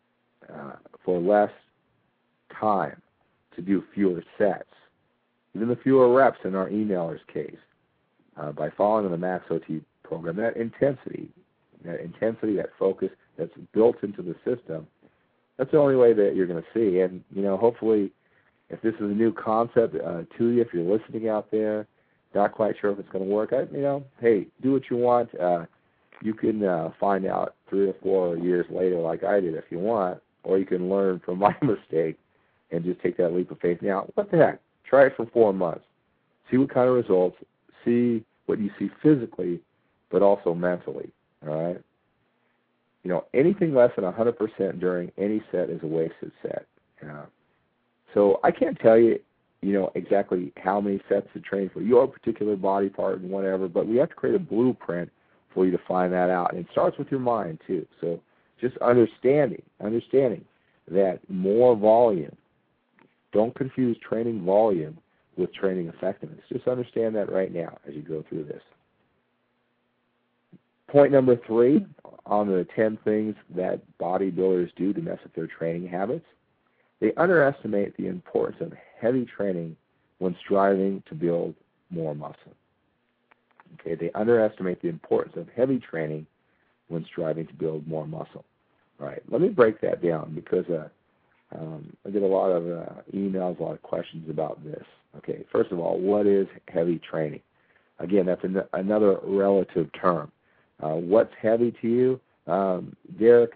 for less time, to do fewer sets, even the fewer reps in our emailer's case, by following the Max OT program, that intensity, that focus that's built into the system, that's the only way that you're going to see. And, hopefully, if this is a new concept to you, if you're listening out there, not quite sure if it's going to work, hey, do what you want. You can find out 3 or 4 years later like I did if you want, or you can learn from my mistake and just take that leap of faith. Now, what the heck? Try it for 4 months. See what kind of results. See what you see physically, but also mentally, all right? Anything less than 100% during any set is a wasted set. So I can't tell you, exactly how many sets to train for your particular body part and whatever, but we have to create a blueprint for you to find that out. And it starts with your mind, too. So just understanding that more volume. Don't confuse training volume with training effectiveness. Just understand that right now as you go through this. Point number 3 on the 10 things that bodybuilders do to mess up their training habits. They underestimate the importance of heavy training when striving to build more muscle. Okay, they underestimate the importance of heavy training when striving to build more muscle. All right, let me break that down because I get a lot of emails, a lot of questions about this. Okay, first of all, what is heavy training? Again, that's another relative term. What's heavy to you? Derek,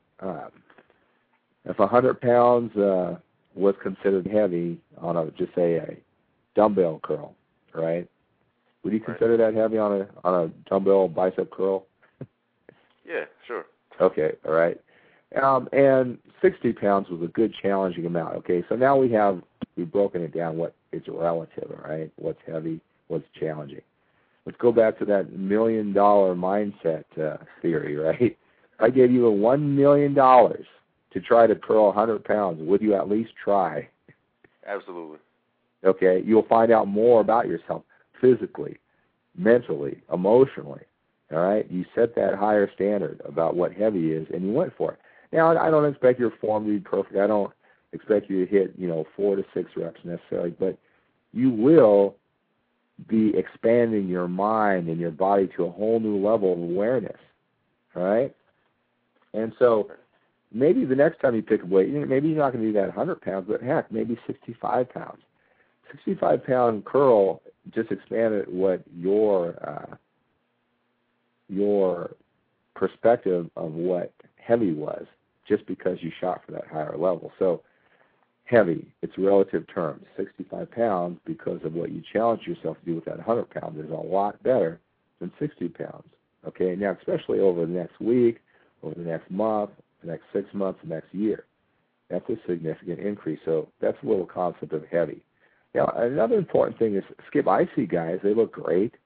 if 100 pounds was considered heavy on a dumbbell curl, right? Would you consider that heavy on a dumbbell bicep curl? Yeah, sure. Okay, all right. And 60 pounds was a good challenging amount. Okay, so now we've broken it down. What is relative, all right? What's heavy, what's challenging. Let's go back to that $1 million mindset theory, right? If I gave you $1 million to try to curl 100 pounds, would you at least try? Absolutely. Okay, you'll find out more about yourself physically, mentally, emotionally. All right, you set that higher standard about what heavy is, and you went for it. Now, I don't expect your form to be perfect. I don't expect you to hit 4 to 6 reps necessarily, but you will be expanding your mind and your body to a whole new level of awareness. All right, and so maybe the next time you pick a weight, maybe you're not going to do that 100 pounds, but heck, maybe 65 pounds. 65-pound curl just expanded what your perspective of what heavy was, just because you shot for that higher level. So heavy, it's relative terms. 65 pounds, because of what you challenge yourself to do with that 100 pounds, is a lot better than 60 pounds. Okay, now especially over the next week, over the next month, the next 6 months, the next year. That's a significant increase. So that's a little concept of heavy. Now, another important thing is, Skip, I see guys, they look great.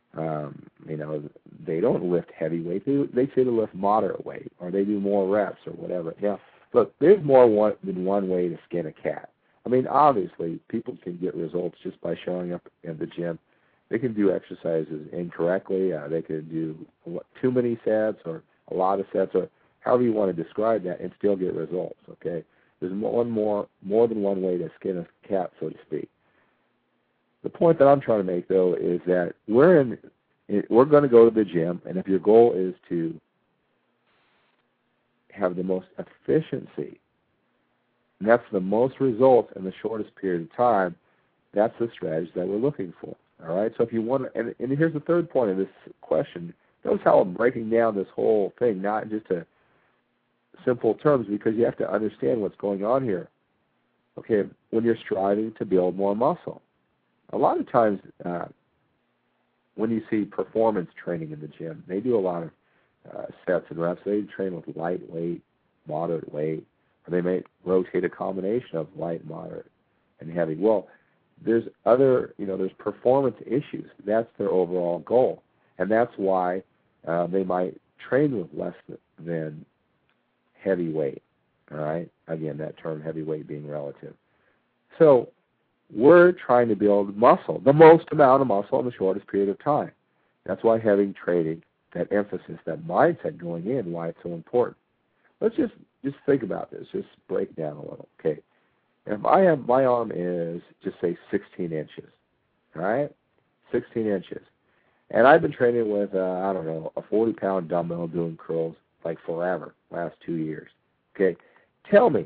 They don't lift heavy weight. They say to lift moderate weight, or they do more reps or whatever. Now, look, there's more than one way to skin a cat. I mean, obviously, people can get results just by showing up in the gym. They can do exercises incorrectly. They could do too many sets or a lot of sets, or however you want to describe that, and still get results. Okay, there's more than one way to skin a cat, so to speak. The point that I'm trying to make, though, is that we're going to go to the gym, and if your goal is to have the most efficiency, and that's the most results in the shortest period of time, that's the strategy that we're looking for. All right. So if you want, and here's the third point of this question. Notice how I'm breaking down this whole thing, not just to simple terms, because you have to understand what's going on here. Okay, when you're striving to build more muscle. A lot of times when you see performance training in the gym, they do a lot of sets and reps. They train with light weight, moderate weight, or they may rotate a combination of light, moderate, and heavy. Well, there's there's performance issues. That's their overall goal, and that's why they might train with less than heavy weight. All right? Again, that term heavyweight being relative. So we're trying to build muscle, the most amount of muscle in the shortest period of time. That's why having training, that emphasis, that mindset going in, why it's so important. Let's just think about this. Just break down a little. Okay. If my arm is, just say, 16 inches, all right? 16 inches. And I've been training with, a 40-pound dumbbell doing curls like forever, last 2 years. Okay. Tell me,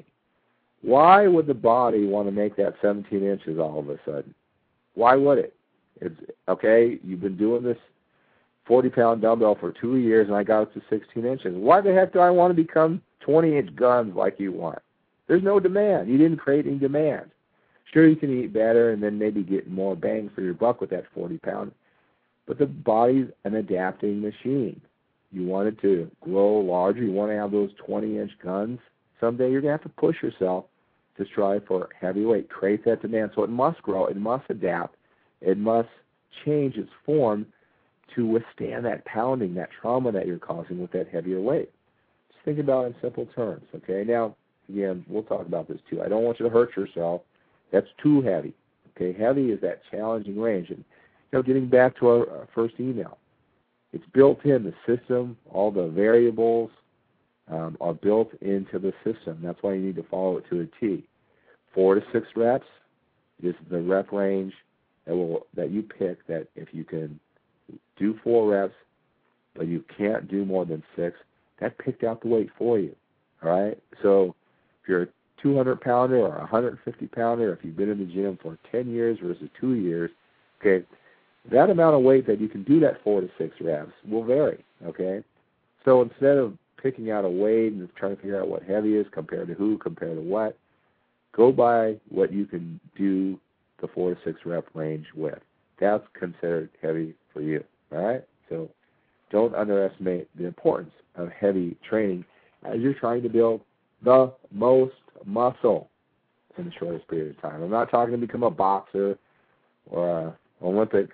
why would the body want to make that 17 inches all of a sudden? Why would it? It's okay, you've been doing this 40-pound dumbbell for 2 years, and I got it to 16 inches. Why the heck do I want to become 20-inch guns like you want? There's no demand. You didn't create any demand. Sure, you can eat better and then maybe get more bang for your buck with that 40-pound, but the body's an adapting machine. You want it to grow larger. You want to have those 20-inch guns. Someday you're going to have to push yourself to strive for heavyweight, create that demand. So it must grow, it must adapt, it must change its form to withstand that pounding, that trauma that you're causing with that heavier weight. Just think about it in simple terms, okay? Now, again, we'll talk about this too. I don't want you to hurt yourself. That's too heavy, okay? Heavy is that challenging range. And, getting back to our first email, it's built in the system, all the variables, are built into the system. That's why you need to follow it to a T. 4 to 6 reps is the rep range that you pick, that if you can do 4 reps, but you can't do more than 6, that picked out the weight for you. All right? So if you're a 200-pounder or a 150-pounder, if you've been in the gym for 10 years versus 2 years, okay, that amount of weight that you can do that 4 to 6 reps will vary, okay? So instead of picking out a weight and trying to figure out what heavy is compared to who, compared to what, go by what you can do the 4 to 6 rep range with. That's considered heavy for you, all right? So don't underestimate the importance of heavy training. as you're trying to build the most muscle in the shortest period of time. I'm not talking to become a boxer or an Olympic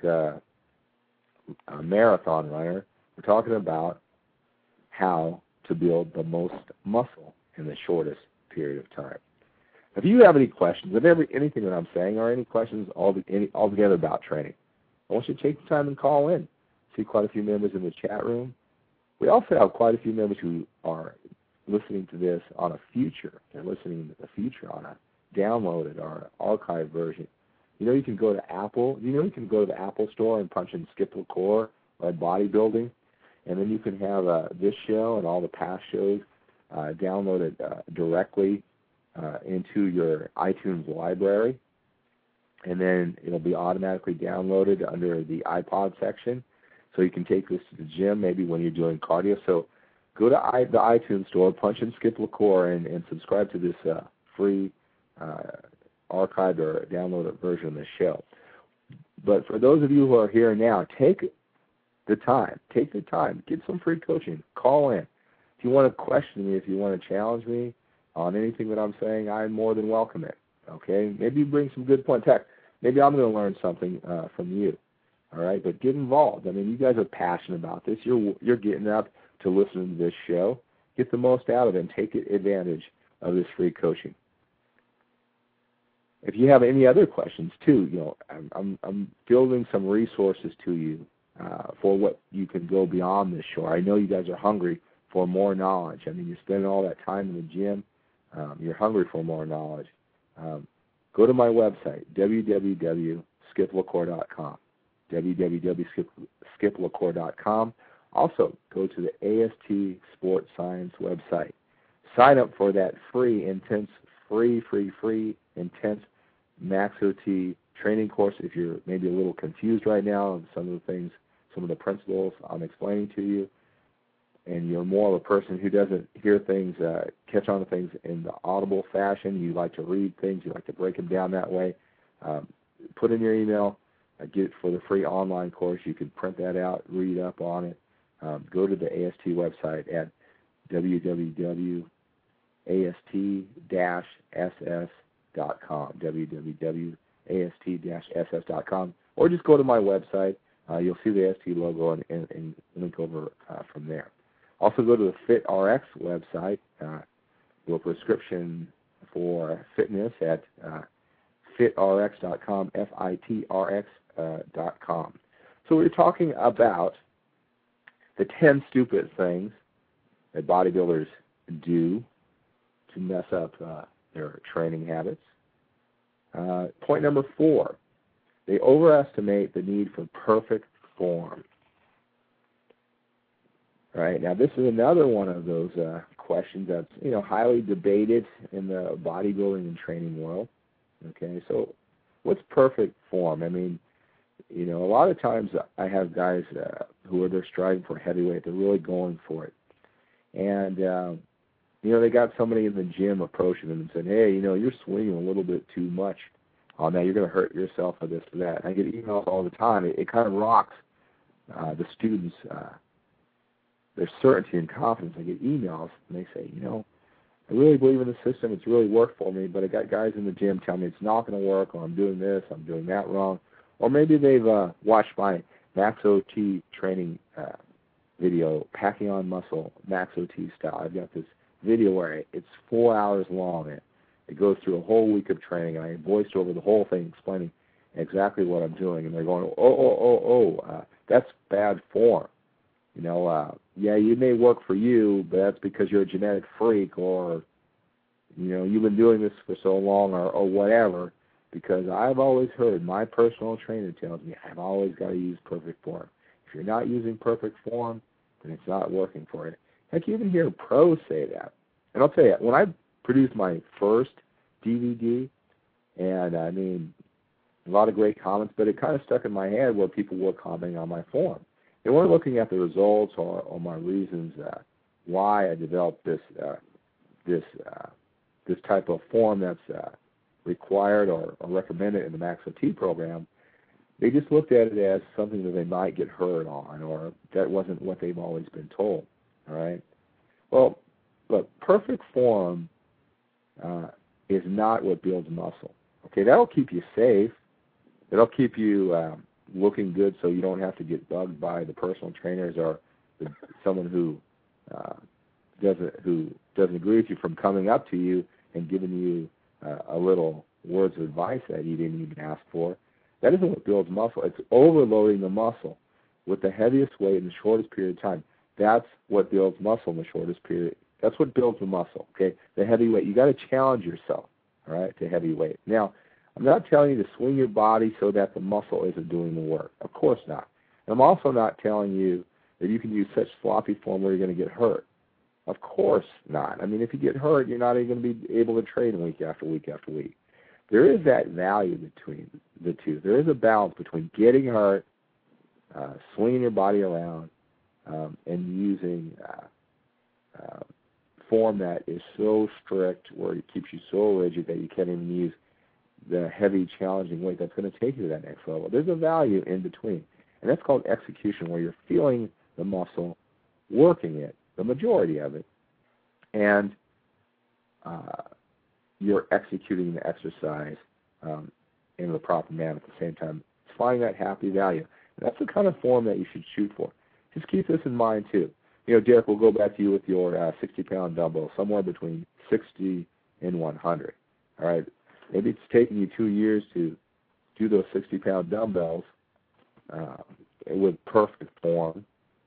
marathon runner. We're talking about how to build the most muscle in the shortest period of time. If you have any questions of anything that I'm saying or any questions altogether about training, I want you to take the time and call in. See quite a few members in the chat room. We also have quite a few members who are listening to this on a future. They're listening to the future on a downloaded or archived version. You can go to Apple. You can go to the Apple store and punch in Skip LaCour or bodybuilding, and then you can have this show and all the past shows downloaded directly into your iTunes library, and then it'll be automatically downloaded under the iPod section, so you can take this to the gym maybe when you're doing cardio. So go to the iTunes store, punch in Skip LaCour, and subscribe to this free archived or downloaded version of the show. But for those of you who are here now, take the time, get some free coaching, call in. If you want to question me, if you want to challenge me on anything that I'm saying, I more than welcome it. Okay? Maybe you bring some good points. Heck, maybe I'm going to learn something from you. All right? But get involved. I mean, you guys are passionate about this. You're getting up to listen to this show. Get the most out of it and take advantage of this free coaching. If you have any other questions too, I'm building some resources to you for what you can go beyond this show. I know you guys are hungry for more knowledge. I mean, you're spending all that time in the gym. You're hungry for more knowledge. Go to my website, www.skiplacour.com, www.skiplacour.com. Also, go to the AST Sports Science website. Sign up for that free, intense Max OT training course if you're maybe a little confused right now on some of the principles I'm explaining to you, and you're more of a person who doesn't hear things, catch on to things in the audible fashion. You like to read things. You like to break them down that way. Put in your email. Get it for the free online course. You can print that out, read up on it. Go to the AST website at www.ast-ss.com, www.ast-ss.com, or just go to my website. You'll see the AST logo and link over from there. Also go to the FitRx website, do a prescription for fitness at fitrx.com, fitrx.com. So we're talking about the 10 stupid things that bodybuilders do to mess up their training habits. Point number 4, they overestimate the need for perfect form. All right, now this is another one of those questions that's highly debated in the bodybuilding and training world. Okay, so what's perfect form? I mean, a lot of times I have guys who they're striving for heavyweight. They're really going for it, and they got somebody in the gym approaching them and saying, "Hey, you're swinging a little bit too much on that. You're going to hurt yourself or this or that." And I get emails all the time. It kind of rocks the students' their certainty and confidence. I get emails and they say, I really believe in the system. It's really worked for me, but I got guys in the gym telling me it's not going to work, or I'm doing this, I'm doing that wrong. Or maybe they've watched my Max OT training video, Packing on Muscle, Max OT style. I've got this video where it's 4 hours long. It goes through a whole week of training, and I voiced over the whole thing explaining exactly what I'm doing. And they're going, that's bad form. Yeah, you may work for you, but that's because you're a genetic freak, or, you've been doing this for so long, or whatever, because I've always heard, my personal trainer tells me, I've always got to use perfect form. If you're not using perfect form, then it's not working for you. Heck, you even hear pros say that. And I'll tell you, when I produced my first DVD, and I mean, a lot of great comments, but it kind of stuck in my head where people were commenting on my form. They weren't looking at the results or my reasons why I developed this type of form that's required or recommended in the Max OT program. They just looked at it as something that they might get hurt on, or that wasn't what they've always been told. All right. Well, look, perfect form is not what builds muscle. Okay, that'll keep you safe. It'll keep you looking good, so you don't have to get bugged by the personal trainers or someone who doesn't agree with you from coming up to you and giving you a little words of advice that you didn't even ask for. That isn't what builds muscle. It's overloading the muscle with the heaviest weight in the shortest period of time. That's what builds muscle in the shortest period. That's what builds the muscle, okay? The heavy weight. You got to challenge yourself, all right, to heavy weight. Now, I'm not telling you to swing your body so that the muscle isn't doing the work. Of course not. And I'm also not telling you that you can use such sloppy form where you're going to get hurt. Of course not. I mean, if you get hurt, you're not even going to be able to train week after week after week. There is that value between the two. There is a balance between getting hurt, swinging your body around, and using form that is so strict where it keeps you so rigid that you can't even use the heavy, challenging weight that's going to take you to that next level. There's a value in between, and that's called execution, where you're feeling the muscle, working it, the majority of it, and you're executing the exercise in the proper manner at the same time. Finding that happy value. And that's the kind of form that you should shoot for. Just keep this in mind, too. You know, Derek, we'll go back to you with your 60-pound dumbbell, somewhere between 60 and 100. All right? Maybe it's taking you 2 years to do those 60-pound dumbbells with perfect form,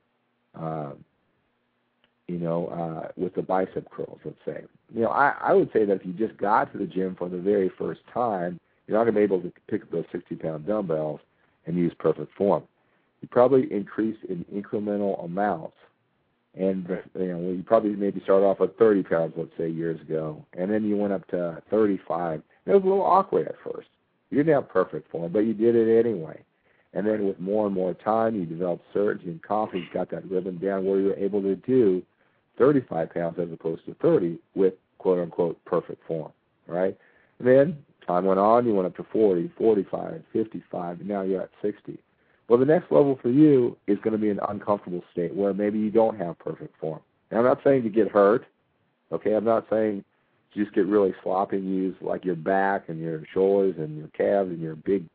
with the bicep curls, let's say. You know, I would say that if you just got to the gym for the very first time, you're not going to be able to pick up those 60-pound dumbbells and use perfect form. You probably increase in incremental amounts. And, you probably maybe start off at 30 pounds, let's say, years ago, and then you went up to 35. It was a little awkward at first. You didn't have perfect form, but you did it anyway. And then with more and more time, you developed certainty and confidence, got that rhythm down where you were able to do 35 pounds as opposed to 30 with, quote-unquote, perfect form, right? And then time went on, you went up to 40, 45, 55, and now you're at 60. Well, the next level for you is going to be an uncomfortable state where maybe you don't have perfect form. And I'm not saying to get hurt, okay? I'm not saying to just get really sloppy and use like your back and your shoulders and your calves and your big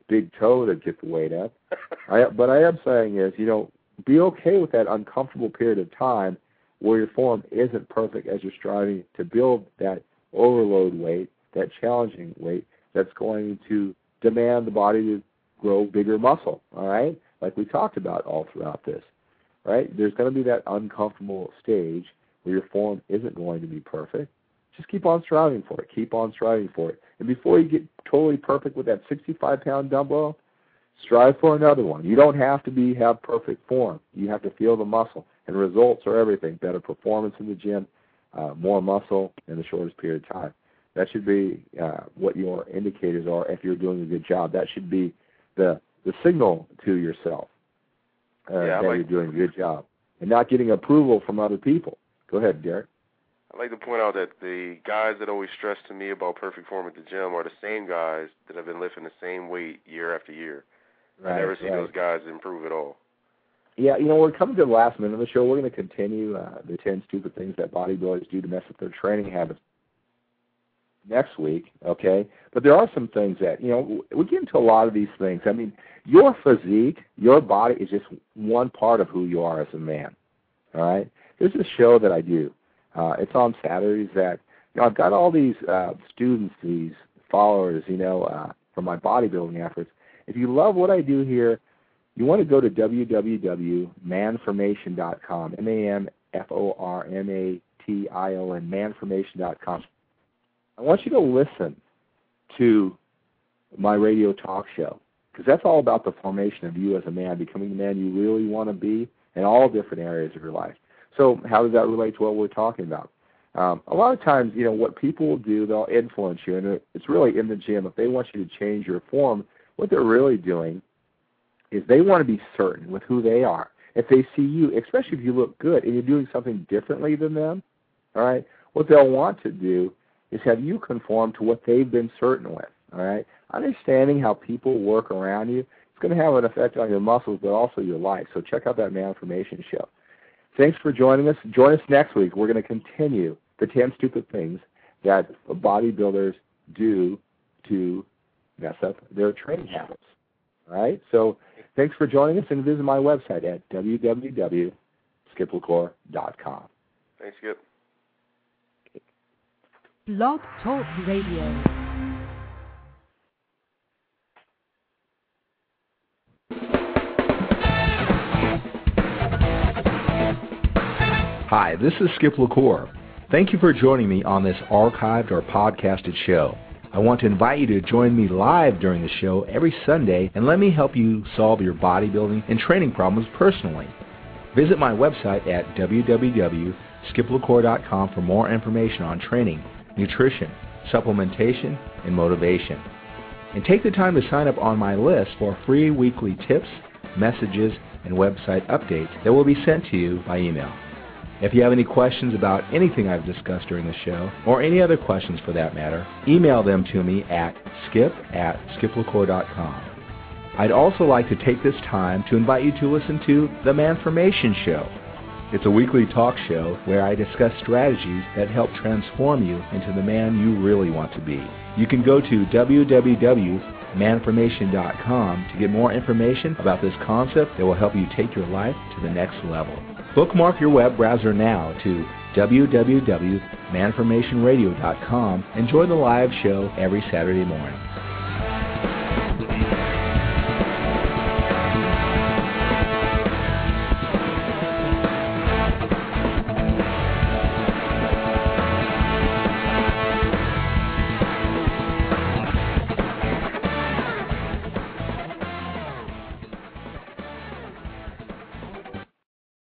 toe to get the weight up. But I am saying is, be okay with that uncomfortable period of time where your form isn't perfect as you're striving to build that overload weight, that challenging weight that's going to demand the body to grow bigger muscle, all right, like we talked about all throughout this, right? There's going to be that uncomfortable stage where your form isn't going to be perfect. Just keep on striving for it. Keep on striving for it. And before you get totally perfect with that 65-pound dumbbell, strive for another one. You don't have to have perfect form. You have to feel the muscle. And results are everything. Better performance in the gym, more muscle in the shortest period of time. That should be what your indicators are if you're doing a good job. That should be the signal to yourself that you're doing a good job and not getting approval from other people. Go ahead, Derek. I'd like to point out that the guys that always stress to me about perfect form at the gym are the same guys that have been lifting the same weight year after year. Right, I never see those guys improve at all. Yeah, we're coming to the last minute of the show. We're going to continue the 10 stupid things that bodybuilders do to mess up their training habits next week, okay? But there are some things that, we get into a lot of these things. I mean, your physique, your body is just one part of who you are as a man, all right? There's a show that I do. It's on Saturdays that, I've got all these students, these followers, from my bodybuilding efforts. If you love what I do here, you want to go to www.manformation.com, MANFORMATION, manformation.com. I want you to listen to my radio talk show because that's all about the formation of you as a man, becoming the man you really want to be in all different areas of your life. So how does that relate to what we're talking about? A lot of times, what people will do, they'll influence you, and it's really in the gym. If they want you to change your form, what they're really doing is they want to be certain with who they are. If they see you, especially if you look good and you're doing something differently than them, all right, what they'll want to do is have you conform to what they've been certain with, all right? Understanding how people work around you, it's going to have an effect on your muscles, but also your life. So check out that Manformation show. thanks for joining us. Join us next week. We're going to continue the 10 stupid things that bodybuilders do to mess up their training habits. All right? So thanks for joining us, and visit my website at www.skiplacour.com. Thanks, Skip. Blog Talk Radio. Hi, this is Skip LaCour. Thank you for joining me on this archived or podcasted show. I want to invite you to join me live during the show every Sunday and let me help you solve your bodybuilding and training problems personally. Visit my website at www.skiplacour.com for more information on training, nutrition, supplementation, and motivation. And take the time to sign up on my list for free weekly tips, messages, and website updates that will be sent to you by email. If you have any questions about anything I've discussed during the show, or any other questions for that matter, email them to me at skip@skiplacour.com. I'd also like to take this time to invite you to listen to The Manformation Show. It's a weekly talk show where I discuss strategies that help transform you into the man you really want to be. You can go to www.manformation.com to get more information about this concept that will help you take your life to the next level. Bookmark your web browser now to www.manformationradio.com and join the live show every Saturday morning.